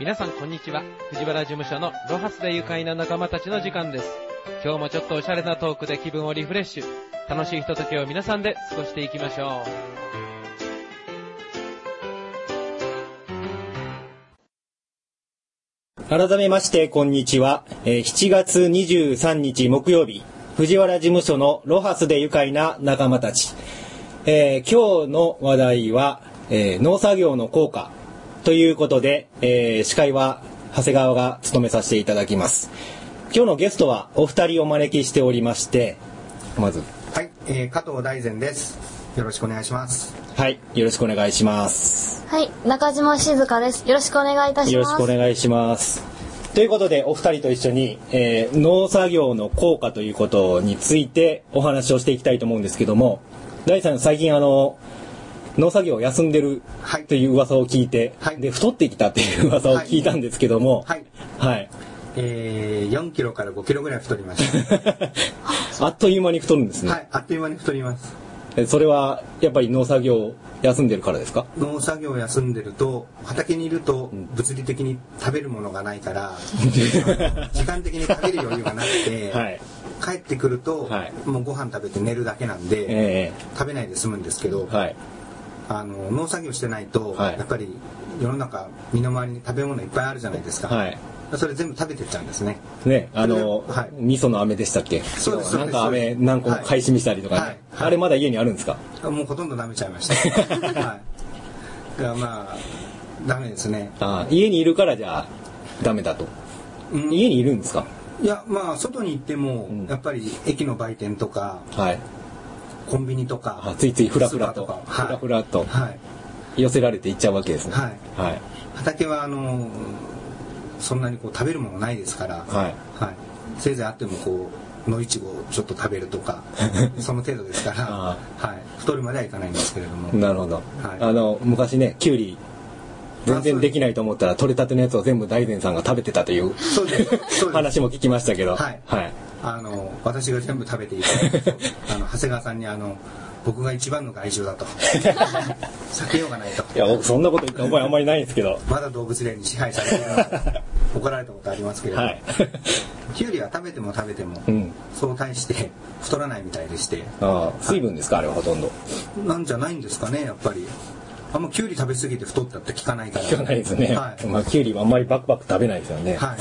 皆さんこんにちは。藤原事務所のロハスで愉快な仲間たちの時間です。今日もちょっとおしゃれなトークで気分をリフレッシュ、楽しいひとときを皆さんで過ごしていきましょう。改めましてこんにちは。7月23日木曜日、藤原事務所のロハスで愉快な仲間たち。今日の話題は、農作業の効果ということで、司会は長谷川が務めさせていただきます。今日のゲストはお二人お招きしておりまして、まずはい、加藤大善です。よろしくお願いします。 はい、よろしくお願いします。 はい、中島静香です。よろしくお願いいたします。 よろしくお願いします。ということでお二人と一緒に、農作業の効果ということについてお話をしていきたいと思うんですけども、大さん最近農作業を休んでるという噂を聞いて、はい、で太ってきたっていう噂を聞いたんですけども、 はい、 はい、 4キロから5キロぐらい太りましたあっという間に太るんですね。 はい、あっという間に太ります。 それはやっぱり農作業を休んでるからですか？ 農作業を休んでると畑にいると物理的に食べるものがないから時間的に食べる余裕がなくて、はい、帰ってくると、はい、もうご飯食べて寝るだけなんで、食べないで済むんですけど、はい、農作業してないと、はい、やっぱり世の中身の回りに食べ物いっぱいあるじゃないですか、はい、それ全部食べてっちゃうんですね。 ね、 はい、 味噌の飴でしたっけ？ そうです。 なんか飴何個も買い占めしたりとかね、はいはい、あれまだ家にあるんですか？ もうほとんど舐めちゃいました。はい。だからまあダメですね。 家にいるからじゃあダメだと。家にいるんですか？ いや、まあ外に行っても、やっぱり駅の売店とか、はい、コンビニとか、 ついついフラフラと、はい、寄せられていっちゃうわけですね。 はい。はい、畑はそんなにこう食べるものないですから、はいはい、せいぜいあってもこう野いちごをちょっと食べるとかその程度ですからはい、太るまではいかないんですけれども。 なるほど、はい、昔ねキュウリ全然できないと思ったら取れたてのやつを全部大善さんが食べてたという話も聞きましたけど、はいはい、 私が全部食べていて長谷川さんに僕が一番の害獣だと避けようがないと。 いや僕そんなこと言った覚えあんまりないんですけど、 まだ動物霊に支配されてるの怒られたことありますけれども、はい、キュウリは食べても、そう大して太らないみたいでして。 水分ですか、あれはほとんどなんじゃないんですかね。やっぱりあんまキュウリ食べ過ぎて太ったって聞かないから。 聞かないですね、はい、まあ、キュウリはあんまりバクバク食べないですよね、はい、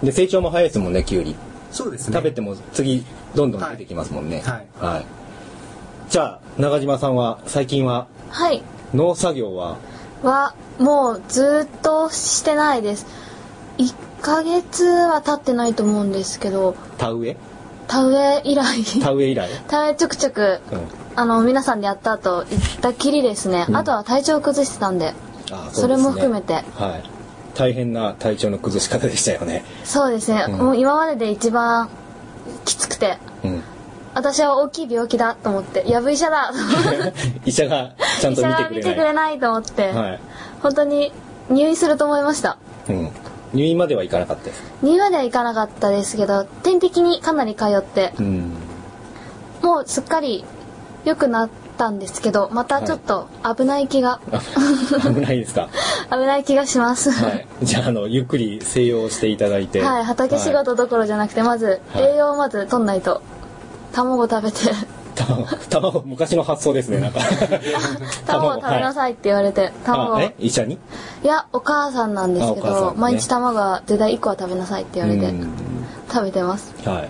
で成長も早いですもんねキュウリ。 そうですね、 食べても次どんどん出てきますもんね。はい、はいはい、じゃあ中島さんは最近は、はい、農作業はもうずっとしてないです。1ヶ月は経ってないと思うんですけど。 田植え以来田植えちょくちょく、皆さんでやった後行ったきりですね、あとは体調を崩してたんで、それも含めて、はい、 大変な体調の崩し方でしたよね。 そうですね、もう今までで一番きつくて、私は大きい病気だと思って、やぶ医者だ医者がちゃんと見てくれないと思って、はい、本当に入院すると思いました。 入院まではいかなかったです。 入院まではいかなかったですけど、点滴にかなり通って、もうすっかり良くなったんですけど、またちょっと危ない気が、 危ないですか？ 危ない気がします、 はい、じゃあゆっくり静養していただいて、 はい、畑仕事どころじゃなくて、まず栄養をまず取んないと。卵食べて卵昔の発想ですね。なんか卵食べなさいって言われて、 医者に？ いや、お母さんなんですけど、毎日卵は絶対1個は食べなさいって言われて食べてます。はい、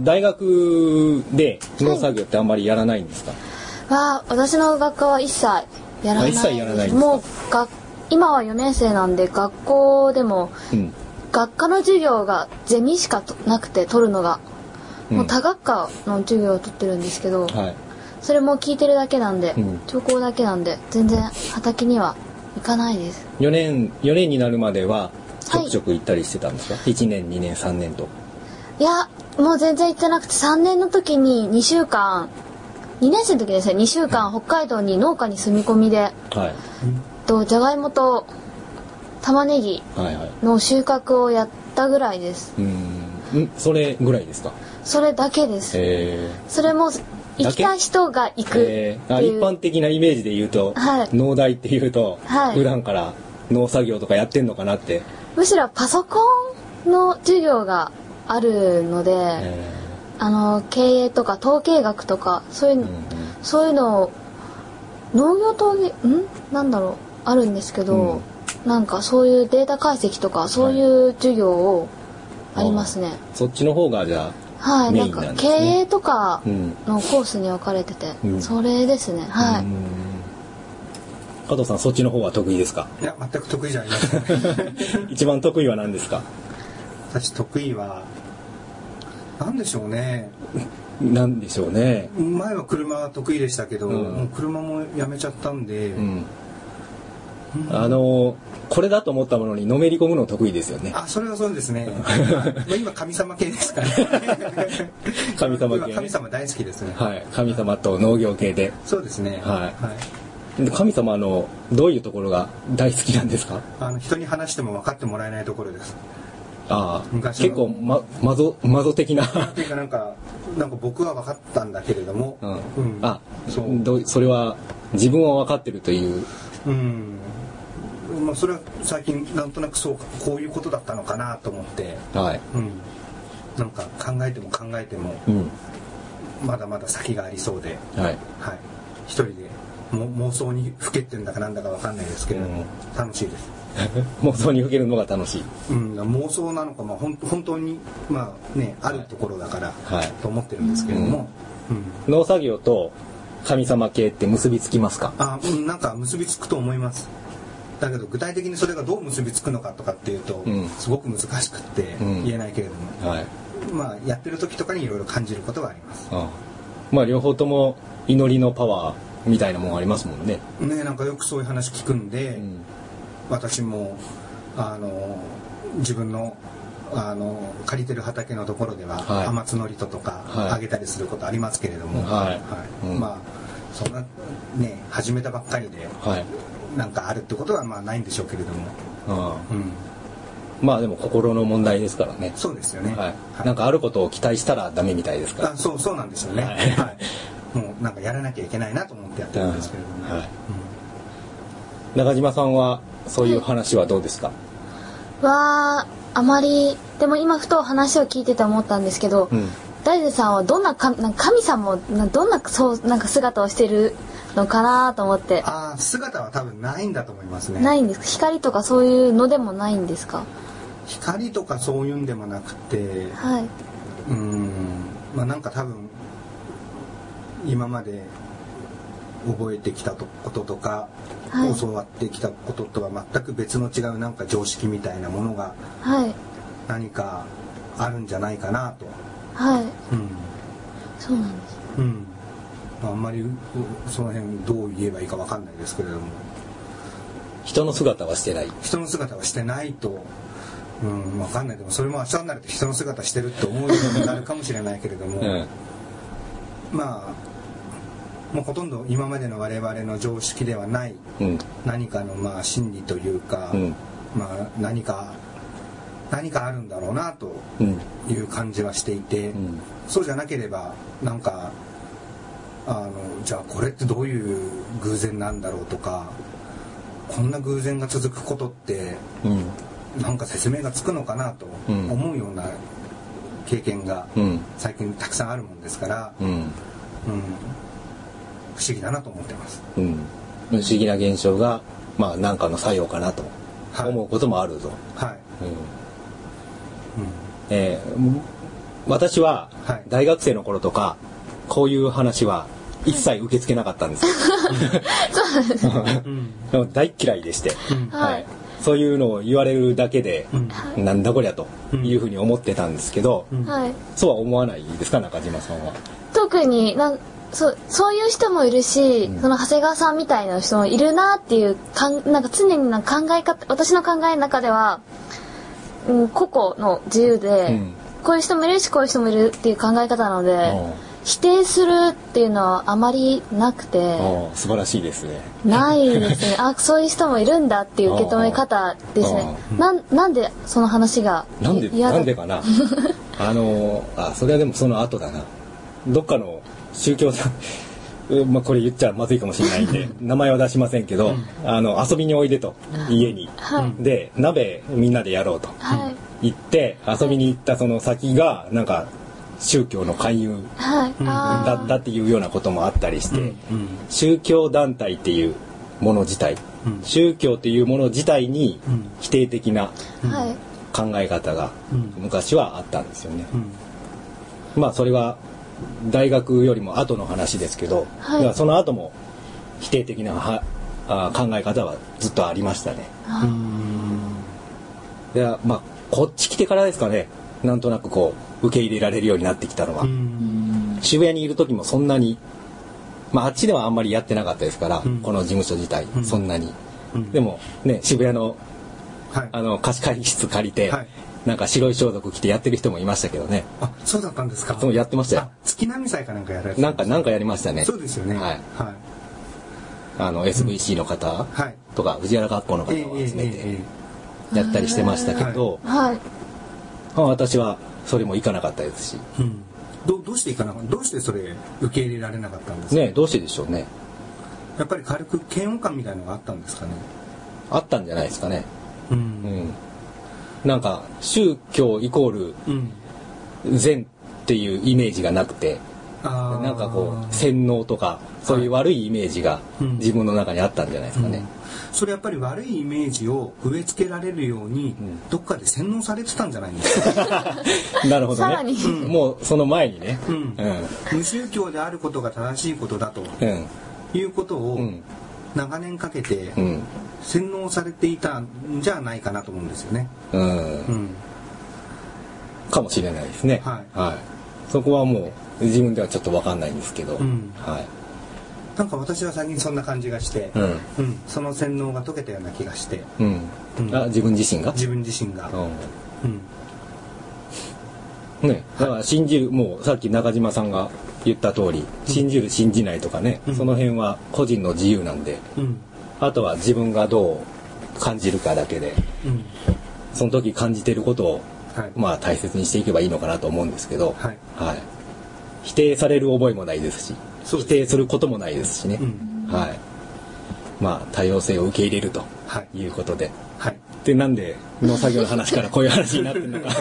大学で農作業ってあんまりやらないんですか？ 私の学科は一切やらない。 一切やらないんですか？ もう今は4年生なんで、学校でも、学科の授業がゼミしかなくて取るのが。もう多学科の授業を取ってるんですけど、それも聞いてるだけなんで、聴講だけなんで、全然畑には行かないです。 4年になるまではちょくちょく行ったりしてたんですか？1年2年3年と。 いや、もう全然行ってなくて、3年の時に2週間、2年生の時ですね、2週間北海道に農家に住み込みで、じゃがいもと玉ねぎの収穫をやったぐらいです。 それぐらいですか？ それだけです。それも行きたい人が行くっていう、 一般的なイメージで言うと、農大っていうと、普段から農作業とかやってんのかなって。 むしろパソコンの授業があるので、経営とか統計学とかそういうのを農業統計なんだろうあるんですけど、なんかそういうデータ解析とかそういう授業をありますね。 そっちの方がじゃあはい、なんか経営とかのコースに分かれてて、それですね。はい。 加藤さん、そっちの方は得意ですか？ いや、全く得意じゃありません。 一番得意は何ですか？ 私得意は何でしょうね。 なんでしょうね。 前は車は得意でしたけど、もう車もやめちゃったんで、これだと思ったものにのめり込むの得意ですよね。あ、それはそうですね。今神様系ですから。 神様系、ね。 神様大好きですね。 はい、神様と農業系で。 そうですね。 はい。神様のどういうところが大好きなんですか？ 人に話しても分かってもらえないところです。 ああ、結構マゾ的な。 っていうかなんか僕は分かったんだけれども、 それは自分は分かってるという。 まあそれは最近なんとなくこういうことだったのかなと思って、はい、なんか考えても考えても、まだまだ先がありそうで、はい、一人で妄想にふけってんだかなんだか分かんないですけれども、楽しいです。 妄想にふけるのが楽しい。 妄想なのか、本当にあるところだから、と思ってるんですけれども、 農作業と神様系って結びつきますか？ なんか結びつくと思います。だけど具体的にそれがどう結びつくのかとかっていうと、すごく難しくって言えないけれども、まあやってる時とかにいろいろ感じることはあります。 まあ両方とも祈りのパワーみたいなもんありますもんね。 なんかよくそういう話聞くんで、私も自分の借りてる畑のところでは雨つのりとかあげたりすることありますけれども、まあそんなね始めたばっかりでなんかあるってことはまあないんでしょうけれども、 まあでも心の問題ですからね。 そうですよね。 なんかあることを期待したらダメみたいですから。 そうなんですよね。もうなんかやらなきゃいけないなと思ってやってるんですけれども、 中島さんはそういう話はどうですか？ あまりでも今ふと話を聞いてて思ったんですけど、大地さんはどんな神様をどんななんか姿をしてるのかなと思って。 姿は多分ないんだと思いますね。 ないんですか？光とかそういうのでもないんですか？ 光とかそういうんでもなくて、まあなんか多分今まで覚えてきたこととか、教わってきたこととは全く別の違うなんか常識みたいなものが何かあるんじゃないかなと。 そうなんです。 あんまりその辺どう言えばいいか分かんないですけれども、 人の姿はしてない。 人の姿はしてないと、分かんない。でもそれも明日になると人の姿してるって思うようになるかもしれないけれども、まあもうほとんど今までの我々の常識ではない何かのまあ真理というか、まあ何かあるんだろうなという感じはしていて、そうじゃなければなんかじゃあこれってどういう偶然なんだろうとか、こんな偶然が続くことってなんか説明がつくのかなと思うような経験が最近たくさんあるもんですから、不思議だなと思ってます。 不思議な現象がまあ何かの作用かなと思うこともあるぞ。私は大学生の頃とかこういう話は一切受け付けなかったんです。そうなんです。大嫌いでして、そういうのを言われるだけで、なんだこりゃというふうに思ってたんですけど、そうは思わないですか、中島さんは。 特にそういう人もいるし、その長谷川さんみたいな人もいるなっていうなんか常に考え方、私の考えの中では、個々の自由で、こういう人もいるしこういう人もいるっていう考え方なので、否定するっていうのはあまりなくて。 素晴らしいですね。 ないですね。そういう人もいるんだっていう受け止め方ですね。なんでその話がなんでかな。それはでもその後だな。どっかの宗教まあ、これ言っちゃまずいかもしれないんで名前は出しませんけど、遊びにおいでと家に、で鍋みんなでやろうと言って遊びに行ったその先がなんか宗教の勧誘だったっていうようなこともあったりして、宗教団体っていうもの自体、宗教っていうもの自体に否定的な考え方が昔はあったんですよね。まあそれは大学よりも後の話ですけど、その後も否定的な考え方はずっとありましたね。でまあこっち来てからですかね、なんとなくこう受け入れられるようになってきたのは。渋谷にいる時もそんなに、まああっちではあんまりやってなかったですから、この事務所自体そんなに、でもね渋谷の貸し会議室借りて、なんか白い装束着てやってる人もいましたけどね。 あ、そうだったんですか。 そうやってましたよ。 月並祭かなんかやられてなんかやりましたね。 そうですよね。はい。 SVC の方とか藤原学校の方を集めてやったりしてましたけど、私はそれも行かなかったですし。 どうして行かなかった？どうしてそれ受け入れられなかったんですか。 ね、どうしてでしょうね。 やっぱり軽く嫌悪感みたいなのがあったんですかね。 あったんじゃないですかね。なんか宗教イコール善っていうイメージがなくて、なんかこう洗脳とかそういう悪いイメージが自分の中にあったんじゃないですかね。 それやっぱり悪いイメージを植え付けられるようにどっかで洗脳されてたんじゃないんですか。 なるほどね。もうその前にね、 無宗教であることが正しいことだということを長年かけて洗脳されていたんじゃないかなと思うんですよね。 かもしれないですね。そこはもう自分ではちょっと分かんないんですけど、 なんか私は最近そんな感じがして、その洗脳が解けたような気がして、 自分自身がね、だから信じる、もうさっき中島さんが言った通り、信じる信じないとかね、その辺は個人の自由なんで、あとは自分がどう感じるかだけで、その時感じてることを、まあ大切にしていけばいいのかなと思うんですけど、否定される覚えもないですし、否定することもないですしね、まあ多様性を受け入れるということで、でなんで農作業の話からこういう話になってるのか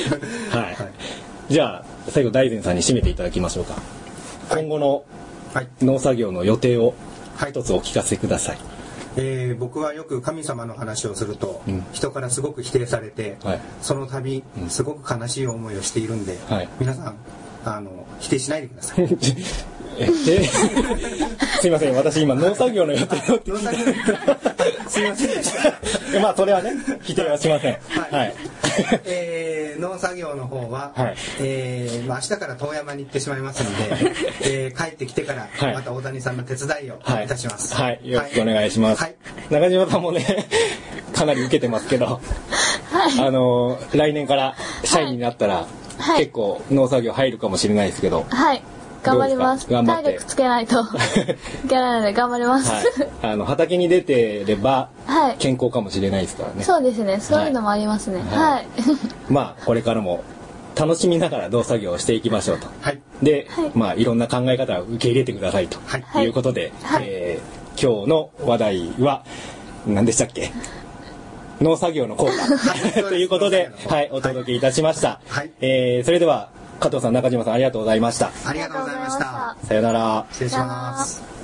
じゃあ最後大善さんに締めていただきましょうか。今後の農作業の予定を一つお聞かせください。 僕はよく神様の話をすると、人からすごく否定されて、その度すごく悲しい思いをしているんで、皆さん否定しないでください。 すいません、私今農作業の予定をすいませんでしたまあそれはね否定はしません。 農作業の方は、明日から遠山に行ってしまいますので、帰ってきてからまた大谷さんの手伝いをいたします。 よろしくお願いします。中島さんもねかなり受けてますけど、来年から社員になったら、結構農作業入るかもしれないですけど、 頑張ります。体力つけないといけないので頑張ります。 畑に出てれば健康かもしれないですからね。 そうですね。そういうのもありますね。 まあこれからも楽しみながら農作業をしていきましょうと。で、まあいろんな考え方を受け入れてくださいということで、今日の話題は何でしたっけ？農作業の効果ということで、お届けいたしました。それでは加藤さん、中島さん、ありがとうございました。 ありがとうございました。 さよなら。 失礼します。